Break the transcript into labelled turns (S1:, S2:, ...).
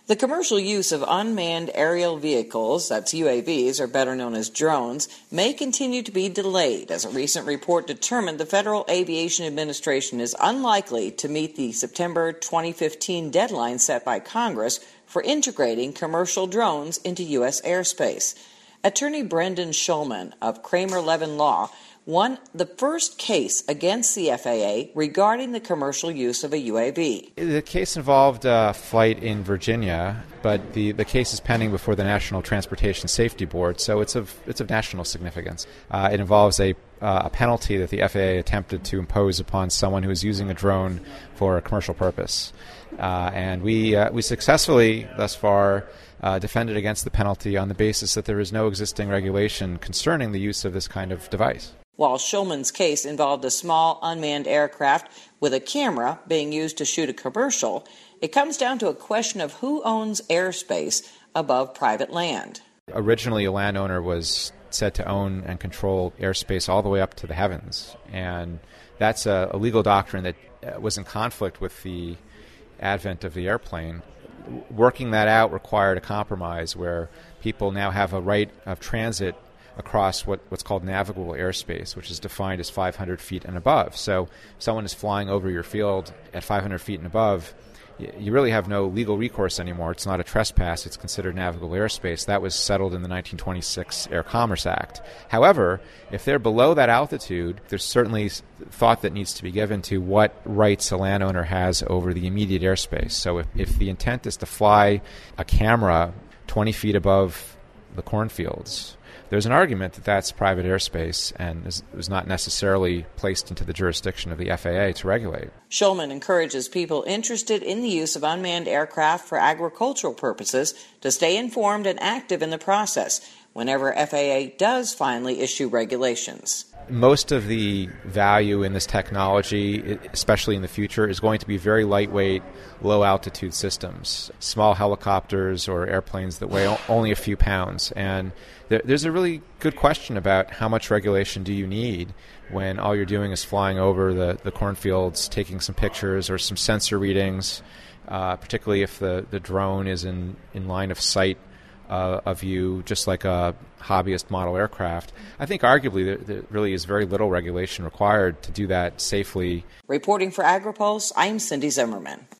S1: The commercial use of unmanned aerial vehicles, that's UAVs, or better known as drones, may continue to be delayed, as a recent report determined the Federal Aviation Administration is unlikely to meet the September 2015 deadline set by Congress for integrating commercial drones into U.S. airspace. Attorney Brendan Schulman of Kramer Levin Law won the first case against the FAA regarding the commercial use of a UAV.
S2: The case involved a flight in Virginia, but the case is pending before the National Transportation Safety Board, so it's of national significance. It involves a penalty that the FAA attempted to impose upon someone who is using a drone for a commercial purpose. And we successfully, thus far, defended against the penalty on the basis that there is no existing regulation concerning the use of this kind of device.
S1: While Schulman's case involved a small unmanned aircraft with a camera being used to shoot a commercial, it comes down to a question of who owns airspace above private land.
S2: Originally, a landowner was said to own and control airspace all the way up to the heavens, and that's a legal doctrine that was in conflict with the advent of the airplane. Working that out required a compromise where people now have a right of transit across what's called navigable airspace, which is defined as 500 feet and above. So if someone is flying over your field at 500 feet and above, you really have no legal recourse anymore. It's not a trespass. It's considered navigable airspace. That was settled in the 1926 Air Commerce Act. However, if they're below that altitude, there's certainly thought that needs to be given to what rights a landowner has over the immediate airspace. So if the intent is to fly a camera 20 feet above the cornfields, there's an argument that that's private airspace and is not necessarily placed into the jurisdiction of the FAA to regulate.
S1: Schulman encourages people interested in the use of unmanned aircraft for agricultural purposes to stay informed and active in the process whenever FAA does finally issue regulations.
S2: Most of the value in this technology, especially in the future, is going to be very lightweight, low-altitude systems, small helicopters or airplanes that weigh only a few pounds. And there's a really good question about how much regulation do you need when all you're doing is flying over the cornfields, taking some pictures or some sensor readings, particularly if the drone is in line of sight of you, just like a hobbyist model aircraft. I think arguably there really is very little regulation required to do that safely.
S1: Reporting for AgriPulse, I'm Cindy Zimmerman.